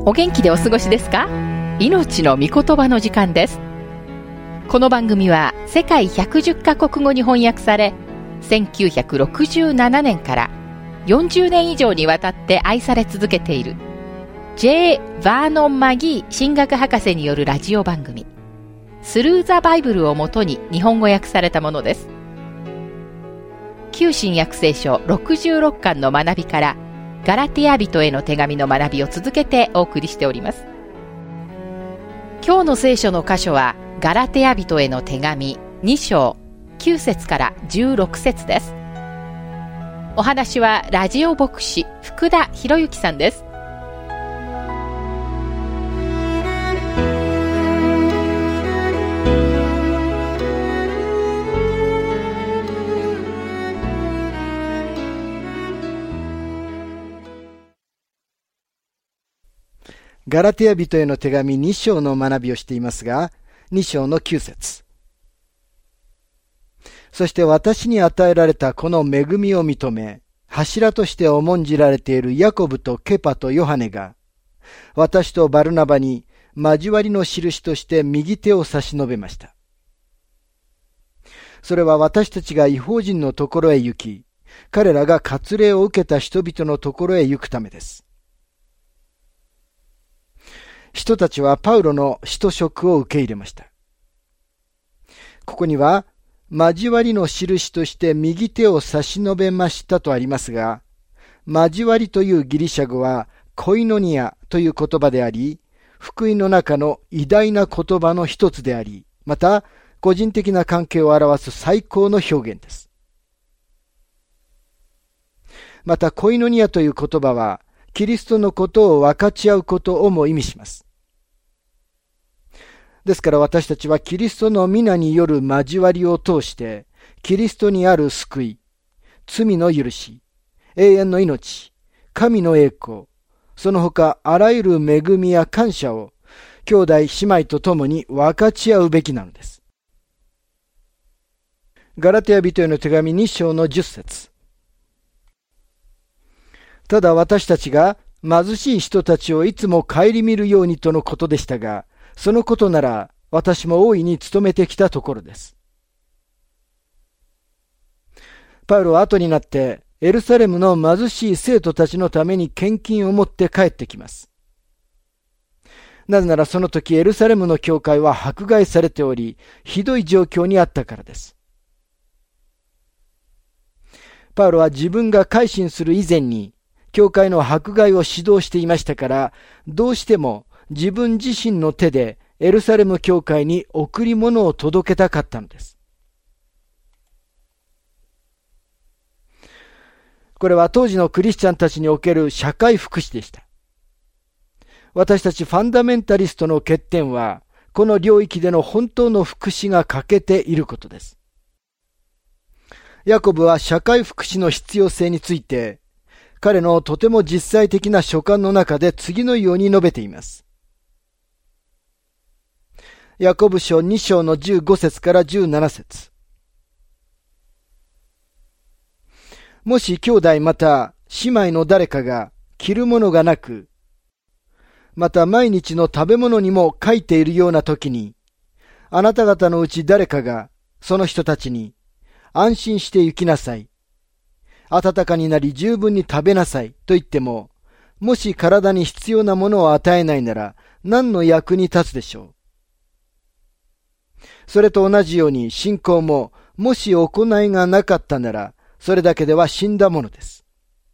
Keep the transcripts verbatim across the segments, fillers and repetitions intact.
お元気でお過ごしですか？命の御言葉の時間です。この番組は世界ひゃくじゅっカ国語に翻訳され、せんきゅうひゃくろくじゅうななねんからよんじゅうねん以上にわたって愛され続けている J. バーノン・マギー神学博士によるラジオ番組、スルー・ザ・バイブルをもとに日本語訳されたものです。旧新約聖書ろくじゅうろっかんの学びからガラテヤ人への手紙の学びを続けてお送りしております。今日の聖書の箇所はガラテヤ人への手紙に章きゅう節からじゅうろく節です。お話はラジオ牧師福田博之さんです。 ガラテヤ人への手紙に章の学びをしていますが、に章のきゅう節。そして私に与えられたこの恵みを認め、柱として重んじられているヤコブとケパとヨハネが、私とバルナバに交わりの印として右手を差し伸べました。それは私たちが異邦人のところへ行き、彼らが割礼を受けた人々のところへ行くためです。人たちはパウロの使徒職を受け入れました。ここには、交わりの印として右手を差し伸べましたとありますが、交わりというギリシャ語はコイノニアという言葉であり、福音の中の偉大な言葉の一つであり、また個人的な関係を表す最高の表現です。またコイノニアという言葉は、キリストのことを分かち合うことをも意味します。ですから私たちはキリストの皆による交わりを通して、キリストにある救い、罪の許し、永遠の命、神の栄光、その他あらゆる恵みや感謝を兄弟姉妹と共に分かち合うべきなのです。ガラテヤ人への手紙に章のじゅっ節。ただ私たちが貧しい人たちをいつも顧みるようにとのことでしたが、そのことなら私も大いに努めてきたところです。パウロは後になってエルサレムの貧しい生徒たちのために献金を持って帰ってきます。なぜならその時エルサレムの教会は迫害されており、ひどい状況にあったからです。パウロは自分が改心する以前に教会の迫害を指導していましたから、どうしても自分自身の手でエルサレム教会に贈り物を届けたかったのです。これは当時のクリスチャンたちにおける社会福祉でした。私たちファンダメンタリストの欠点は、この領域での本当の福祉が欠けていることです。ヤコブは社会福祉の必要性について、彼のとても実際的な書簡の中で次のように述べています。ヤコブ書に章のじゅうご節からじゅうなな節。もし兄弟また姉妹の誰かが着るものがなく、また毎日の食べ物にも書いているような時に、あなた方のうち誰かがその人たちに安心して行きなさい。暖かになり十分に食べなさいと言っても、もし体に必要なものを与えないなら何の役に立つでしょう。それと同じように信仰も、もし行いがなかったなら、それだけでは死んだものです。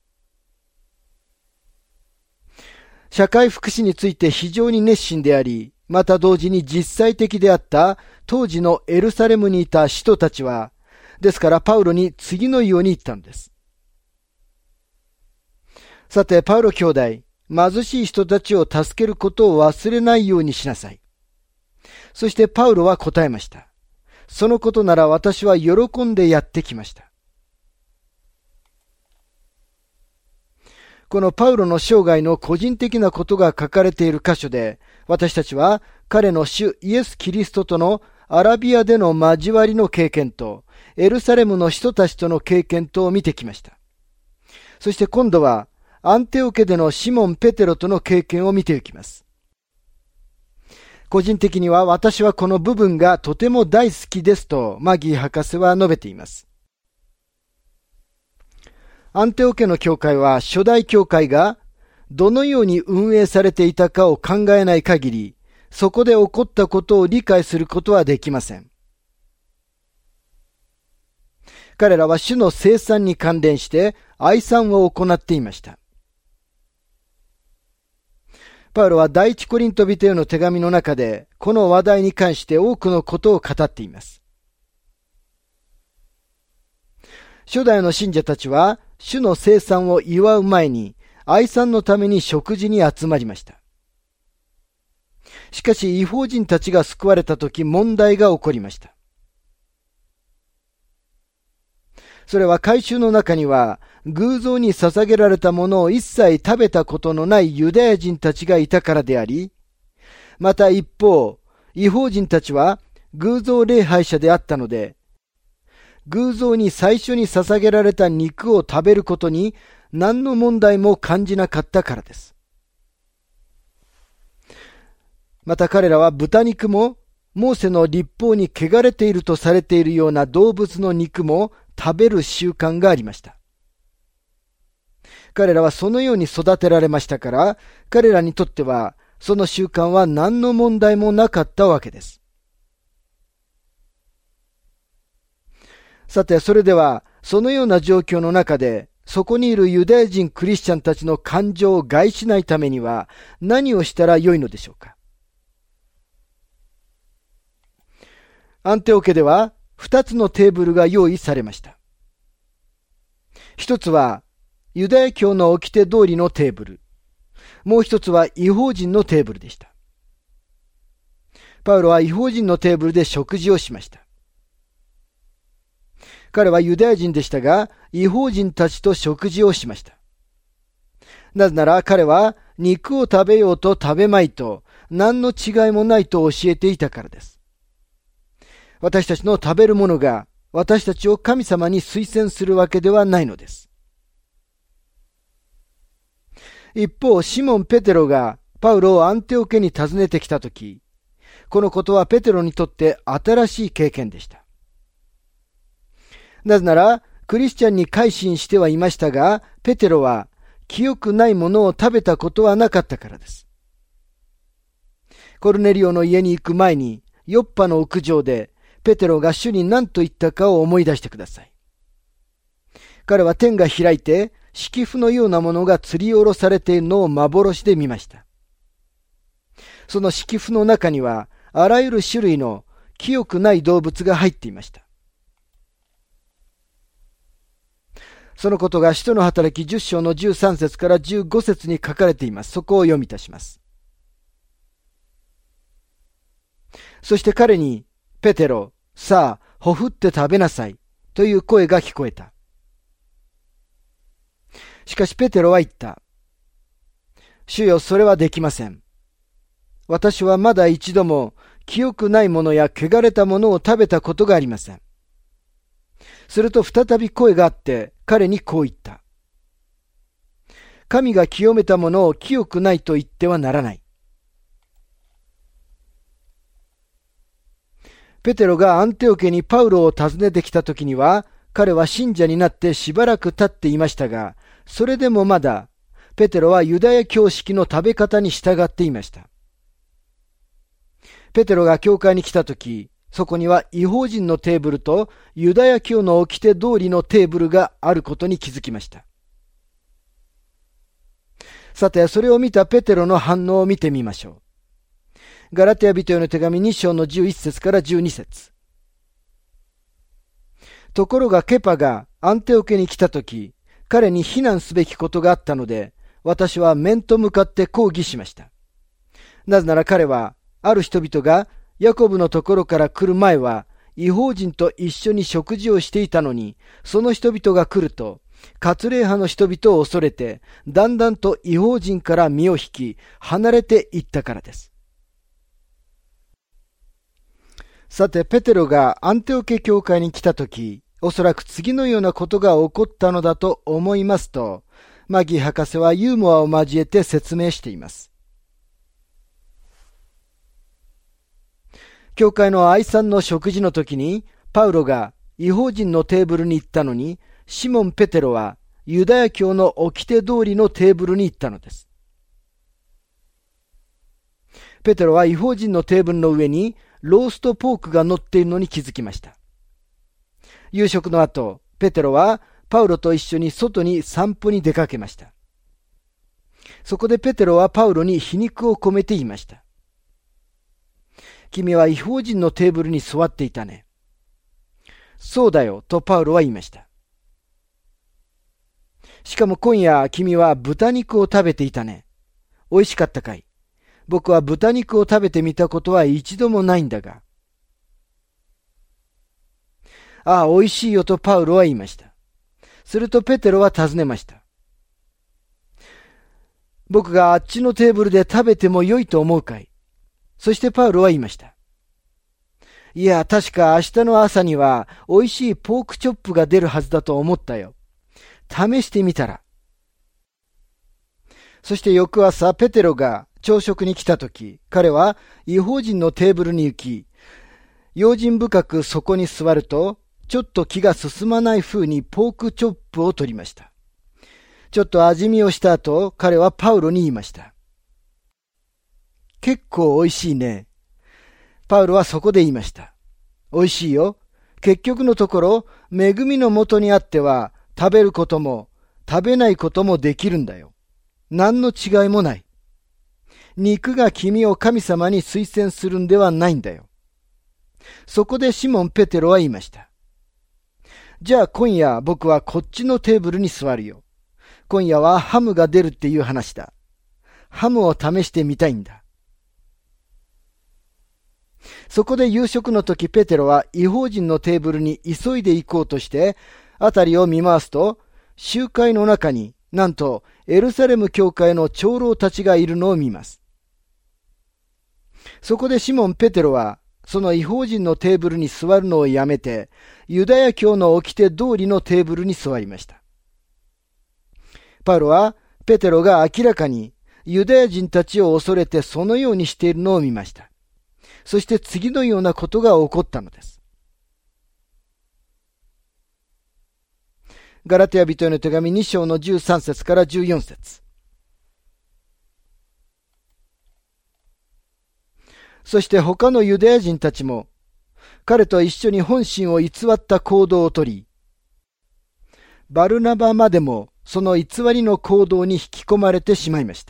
社会福祉について非常に熱心であり、また同時に実際的であった当時のエルサレムにいた使徒たちは、ですからパウロに次のように言ったんです。さて、パウロ兄弟、貧しい人たちを助けることを忘れないようにしなさい。そしてパウロは答えました。そのことなら私は喜んでやってきました。このパウロの生涯の個人的なことが書かれている箇所で、私たちは彼の主イエス・キリストとのアラビアでの交わりの経験と、エルサレムの人たちとの経験とを見てきました。そして今度は、 アンテオ家でのシモン・ペテロとの経験を見ていきます。個人的には私はこの部分がとても大好きですとマギー博士は述べています。アンテオ家の教会は初代教会がどのように運営されていたかを考えない限り、そこで起こったことを理解することはできません。彼らは主の生産に関連して愛産を行っていました。パウロは第一コリント人への手紙の中で、この話題に関して多くのことを語っています。初代の信者たちは、主の生産を祝う前に、愛産のために食事に集まりました。しかし、異邦人たちが救われたとき、問題が起こりました。それは改宗の中には、偶像に捧げられたものを一切食べたことのないユダヤ人たちがいたからであり、また一方、異邦人たちは偶像礼拝者であったので、偶像に最初に捧げられた肉を食べることに何の問題も感じなかったからです。また彼らは豚肉も、モーセの律法に汚れているとされているような動物の肉も食べる習慣がありました。彼らはそのように育てられましたから、彼らにとってはその習慣は何の問題もなかったわけです。さて、それではそのような状況の中で、そこにいるユダヤ人クリスチャンたちの感情を害しないためには何をしたらよいのでしょうか。アンテオ家では二つのテーブルが用意されました。一つはユダヤ教の掟通りのテーブル。もう一つは異邦人のテーブルでした。パウロは異邦人のテーブルで食事をしました。彼はユダヤ人でしたが、異邦人たちと食事をしました。なぜなら彼は肉を食べようと食べまいと何の違いもないと教えていたからです。私たちの食べるものが私たちを神様に推薦するわけではないのです。一方、シモン・ペテロがパウロをアンテオ家に訪ねてきたとき、このことはペテロにとって新しい経験でした。なぜなら、クリスチャンに改心してはいましたが、ペテロは清くないものを食べたことはなかったからです。コルネリオの家に行く前に、ヨッパの屋上で、ペテロが主に何と言ったかを思い出してください。彼は天が開いて、敷布のようなものが吊り下ろされているのを幻で見ました。その敷布の中には、あらゆる種類の清くない動物が入っていました。そのことが使徒の働きじゅっ章のじゅうさん節からじゅうご節に書かれています。そこを読み出します。そして彼に、ペテロ、さあ、ほふって食べなさい、という声が聞こえた。しかしペテロは言った。主よ、それはできません。私はまだ一度も清くないものや汚れたものを食べたことがありません。すると再び声があって彼にこう言った。神が清めたものを清くないと言ってはならない。ペテロがアンテオ家にパウロを訪ねてきた時には、彼は信者になってしばらく経っていましたが、それでもまだ、ペテロはユダヤ教式の食べ方に従っていました。ペテロが教会に来た時、そこには異邦人のテーブルとユダヤ教の掟通りのテーブルがあることに気づきました。さて、それを見たペテロの反応を見てみましょう。ガラテヤ人への手紙に章のじゅういち節からじゅうに節。ところがケパがアンテオ家に来たとき、彼に非難すべきことがあったので、私は面と向かって抗議しました。なぜなら彼は、ある人々がヤコブのところから来る前は、異邦人と一緒に食事をしていたのに、その人々が来ると、割礼派の人々を恐れて、だんだんと異邦人から身を引き、離れていったからです。さて、ペテロがアンテオ家教会に来たとき、おそらく次のようなことが起こったのだと思いますと、 マギー博士はユーモアを交えて説明しています。教会の愛さんの食事の時に、パウロが異邦人のテーブルに行ったのに、シモン・ペテロはユダヤ教の掟通りのテーブルに行ったのです。ペテロは異邦人のテーブルの上にローストポークが乗っているのに気づきました。夕食の後、ペテロはパウロと一緒に外に散歩に出かけました。そこでペテロはパウロに皮肉を込めて言いました。君は異邦人のテーブルに座っていたね。そうだよ、とパウロは言いました。しかも今夜君は豚肉を食べていたね。美味しかったかい？僕は豚肉を食べてみたことは一度もないんだが。ああ、美味しいよとパウロは言いました。するとペテロは尋ねました。僕があっちのテーブルで食べてもよいと思うかい？そしてパウロは言いました。いや、確か明日の朝には美味しいポークチョップが出るはずだと思ったよ。試してみたら。そして翌朝、ペテロが朝食に来たとき、彼は異邦人のテーブルに行き、用心深くそこに座ると、ちょっと気が進まない風にポークチョップを取りました。ちょっと味見をした後、彼はパウロに言いました。結構美味しいね。パウロはそこで言いました。美味しいよ。結局のところ、恵みのもとにあっては、食べることも、食べないこともできるんだよ。何の違いもない。肉が君を神様に推薦するんではないんだよ。そこでシモン・ペテロは言いました。じゃあ今夜僕はこっちのテーブルに座るよ。今夜はハムが出るっていう話だ。ハムを試してみたいんだ。そこで夕食の時ペテロは異邦人のテーブルに急いで行こうとして、あたりを見回すと、集会の中になんとエルサレム教会の長老たちがいるのを見ます。そこでシモン・ペテロは、その異邦人のテーブルに座るのをやめて、ユダヤ教の掟通りのテーブルに座りました。パウロは、ペテロが明らかにユダヤ人たちを恐れてそのようにしているのを見ました。そして次のようなことが起こったのです。ガラテヤ人への手紙に章のじゅうさん節からじゅうよん節。そして他のユダヤ人たちも彼と一緒に本心を偽った行動をとり、バルナバまでもその偽りの行動に引き込まれてしまいました。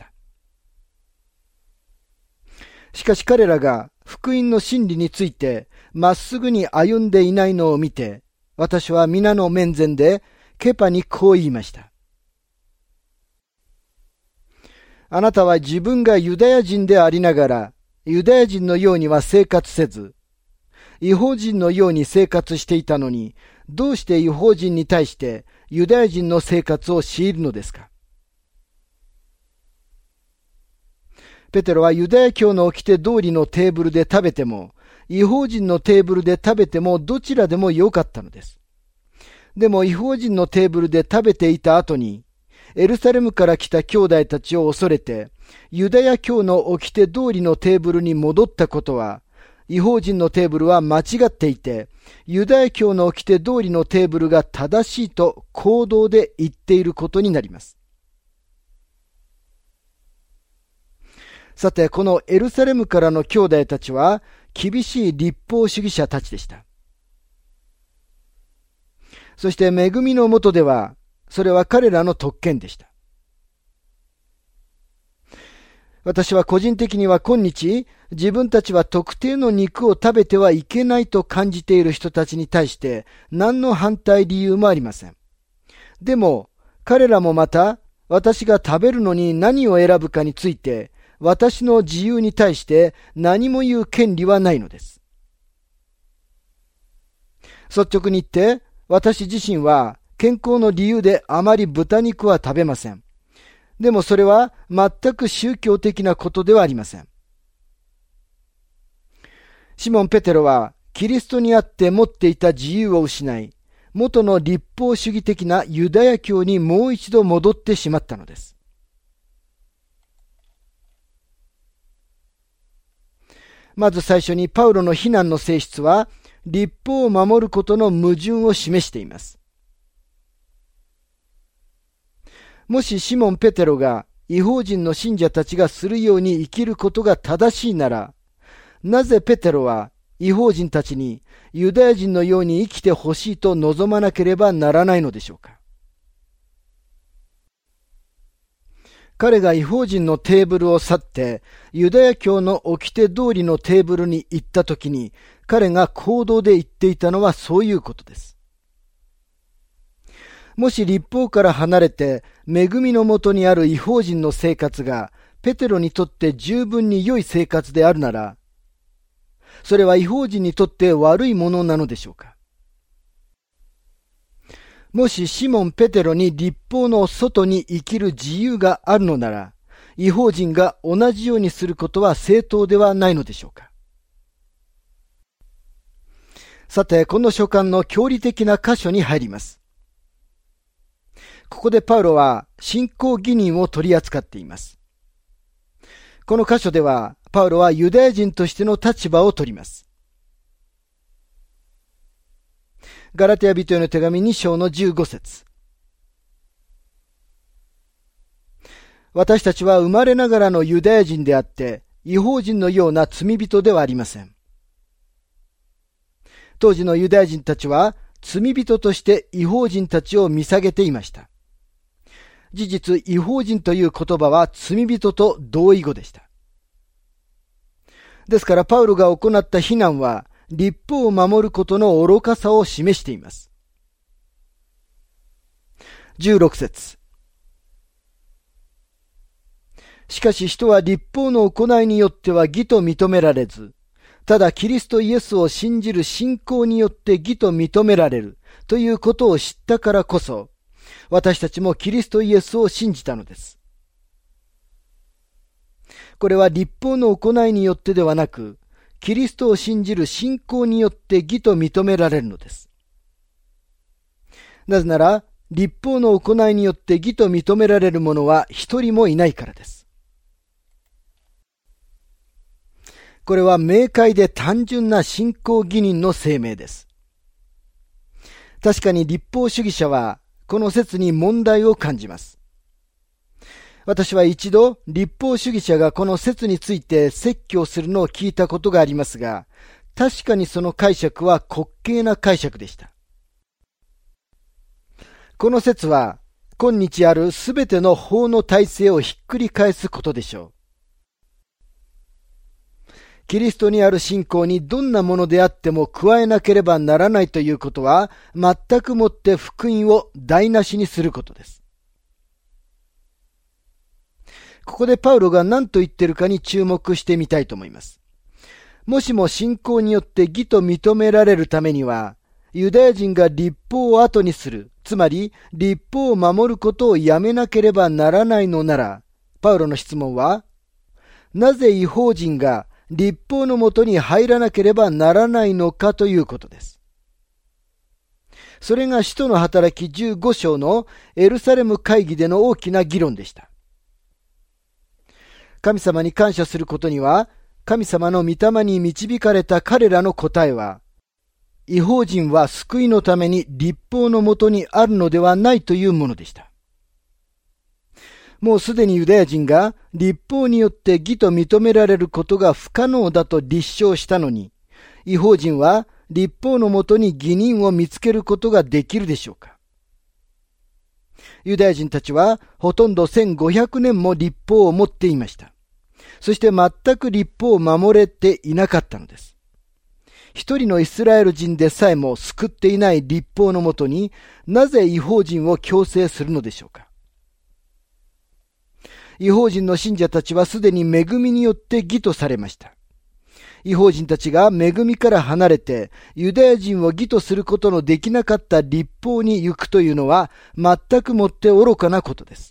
しかし彼らが福音の真理についてまっすぐに歩んでいないのを見て、私は皆の面前でケパにこう言いました。あなたは自分がユダヤ人でありながら、ユダヤ人のようには生活せず、異邦人のように生活していたのに、どうして異邦人に対してユダヤ人の生活を強いるのですか？ペテロはユダヤ教の掟通りのテーブルで食べても、異邦人のテーブルで食べてもどちらでもよかったのです。でも異邦人のテーブルで食べていた後に、エルサレムから来た兄弟たちを恐れて、ユダヤ教の掟通りのテーブルに戻ったことは、異邦人のテーブルは間違っていて、ユダヤ教の掟通りのテーブルが正しいと行動で言っていることになります。さて、このエルサレムからの兄弟たちは、厳しい立法主義者たちでした。そして恵みの下では、それは彼らの特権でした。私は個人的には今日、自分たちは特定の肉を食べてはいけないと感じている人たちに対して、何の反対理由もありません。でも、彼らもまた、私が食べるのに何を選ぶかについて、私の自由に対して何も言う権利はないのです。率直に言って、私自身は健康の理由であまり豚肉は食べません。でもそれは全く宗教的なことではありません。シモン・ペテロはキリストにあって持っていた自由を失い、 元の立法主義的なユダヤ教にもう一度戻ってしまったのです。まず最初にパウロの非難の性質は、立法を守ることの矛盾を示しています。もしシモン・ペテロが異邦人の信者たちがするように生きることが正しいなら、なぜペテロは異邦人たちにユダヤ人のように生きてほしいと望まなければならないのでしょうか。彼が異邦人のテーブルを去ってユダヤ教の掟通りのテーブルに行ったときに、彼が行動で言っていたのはそういうことです。もし立法から離れて恵みのもとにある異邦人の生活がペテロにとって十分に良い生活であるなら、それは異邦人にとって悪いものなのでしょうか。もしシモン・ペテロに立法の外に生きる自由があるのなら、異邦人が同じようにすることは正当ではないのでしょうか。さて、この書簡の教理的な箇所に入ります。ここでパウロは信仰義人を取り扱っています。この箇所では、パウロはユダヤ人としての立場を取ります。ガラテヤ人への手紙に章のじゅうご節。私たちは生まれながらのユダヤ人であって、異邦人のような罪人ではありません。当時のユダヤ人たちは罪人として異邦人たちを見下げていました。事実、異邦人という言葉は罪人と同義語でした。ですからパウロが行った非難は、立法を守ることの愚かさを示しています。じゅうろく節。しかし人は立法の行いによっては義と認められず、ただキリストイエスを信じる信仰によって義と認められるということを知ったからこそ、私たちもキリストイエスを信じたのです。これは立法の行いによってではなく、キリストを信じる信仰によって義と認められるのです。なぜなら、立法の行いによって義と認められる者は一人もいないからです。これは明快で単純な信仰義人の声明です。確かに立法主義者は、この説に問題を感じます。私は一度、立法主義者がこの説について説教するのを聞いたことがありますが、確かにその解釈は滑稽な解釈でした。この説は、今日あるすべての法の体制をひっくり返すことでしょう。キリストにある信仰にどんなものであっても加えなければならないということは、全くもって福音を台無しにすることです。ここでパウロが何と言っているかに注目してみたいと思います。もしも信仰によって義と認められるためには、ユダヤ人が立法を後にする、つまり立法を守ることをやめなければならないのなら、パウロの質問は、なぜ異邦人が立法のもとに入らなければならないのかということです。それが使徒の働きじゅうご章のエルサレム会議での大きな議論でした。神様に感謝することには、神様の御霊に導かれた彼らの答えは、異邦人は救いのために立法のもとにあるのではないというものでした。もうすでにユダヤ人が立法によって義と認められることが不可能だと立証したのに、異邦人は立法のもとに義人を見つけることができるでしょうか。ユダヤ人たちはほとんどせんごひゃくねんも立法を持っていました。そして全く立法を守れていなかったのです。一人のイスラエル人でさえも救っていない立法のもとに、なぜ異邦人を強制するのでしょうか。異邦人の信者たちはすでに恵みによって義とされました。異邦人たちが恵みから離れて、ユダヤ人を義とすることのできなかった立法に行くというのは、全くもって愚かなことです。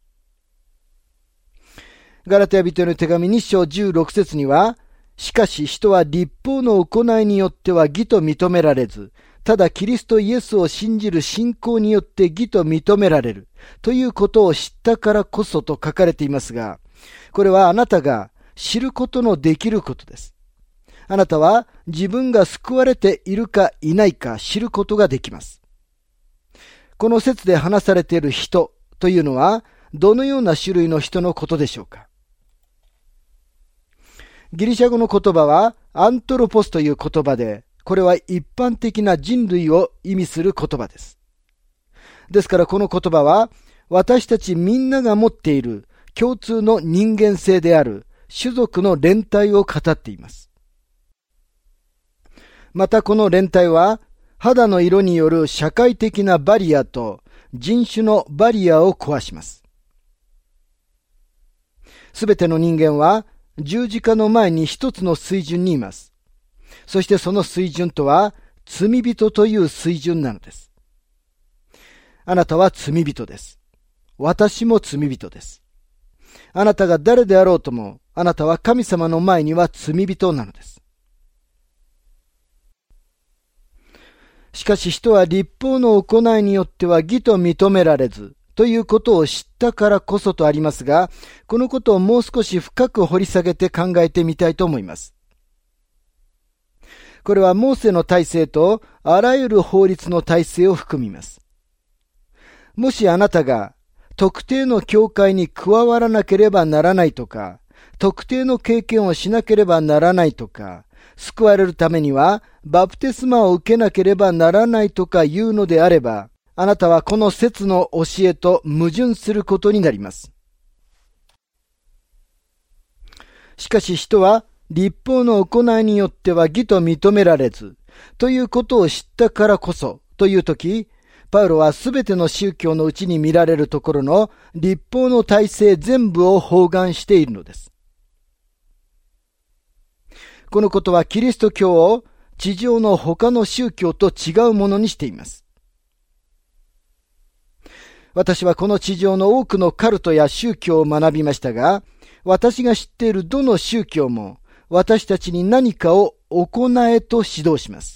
ガラテヤ人への手紙に章じゅうろく節には、しかし人は立法の行いによっては義と認められず、 ただキリストイエスを信じる信仰によって義と認められるということを知ったからこそと書かれていますが、これはあなたが知ることのできることです。あなたは自分が救われているかいないか知ることができます。この説で話されている人というのはどのような種類の人のことでしょうか。ギリシャ語の言葉はアントロポスという言葉で、これは一般的な人類を意味する言葉です。ですからこの言葉は私たちみんなが持っている共通の人間性である種族の連帯を語っています。またこの連帯は肌の色による社会的なバリアと人種のバリアを壊します。すべての人間は十字架の前に一つの水準にいます。そしてその水準とは罪人という水準なのです。あなたは罪人です。私も罪人です。あなたが誰であろうとも、あなたは神様の前には罪人なのです。しかし人は律法の行いによっては義と認められず、ということを知ったからこそとありますが、このことをもう少し深く掘り下げて考えてみたいと思います。これはモーセの体制とあらゆる法律の体制を含みます。もしあなたが特定の教会に加わらなければならないとか、特定の経験をしなければならないとか、救われるためにはバプテスマを受けなければならないとか言うのであれば、あなたはこの説の教えと矛盾することになります。しかし人は律法の行いによっては義と認められず、ということを知ったからこそというとき、パウロはすべての宗教のうちに見られるところの律法の体制全部を包含しているのです。このことはキリスト教を地上の他の宗教と違うものにしています。私はこの地上の多くのカルトや宗教を学びましたが、私が知っているどの宗教も私たちに何かを行えと指導します。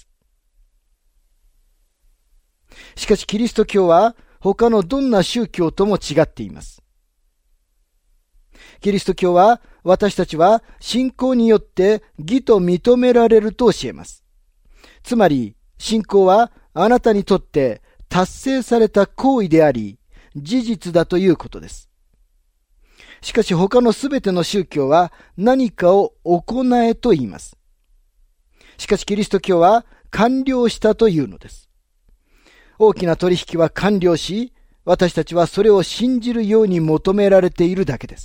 しかしキリスト教は他のどんな宗教とも違っています。キリスト教は私たちは信仰によって義と認められると教えます。つまり信仰はあなたにとって達成された行為であり事実だということです。しかし他のすべての宗教は何かを行えと言います。しかしキリスト教は完了したというのです。大きな取引は完了し、私たちはそれを信じるように求められているだけです。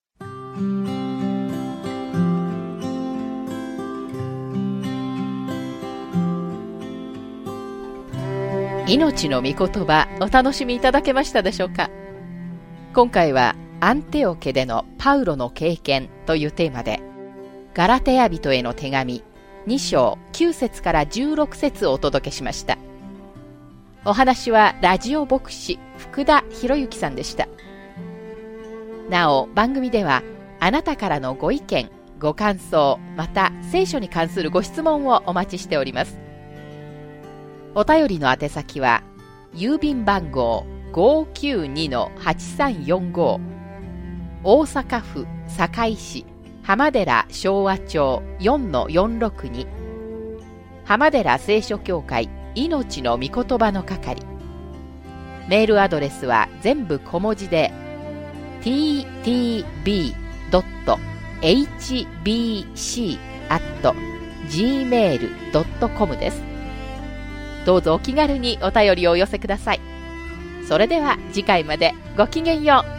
命の御言葉、お楽しみいただけましたでしょうか。今回はアンテオケでのパウロの経験というテーマで、ガラテヤ人への手紙に章きゅう節からじゅうろく節をお届けしました。お話はラジオ牧師福田博之さんでした。なお番組ではあなたからのご意見ご感想また聖書に関するご質問をお待ちしております。お便りの宛先は郵便番号 ごーきゅうにのはちさんよんご 大阪府堺市浜寺昭和町 よんのよんろくに 浜寺聖書協会命の御言葉の係。メールアドレスは全部小文字で ティーティービードットエイチビーシー アット ジーメール ドットコム です。どうぞお気軽にお便りをお寄せください。それでは次回までごきげんよう。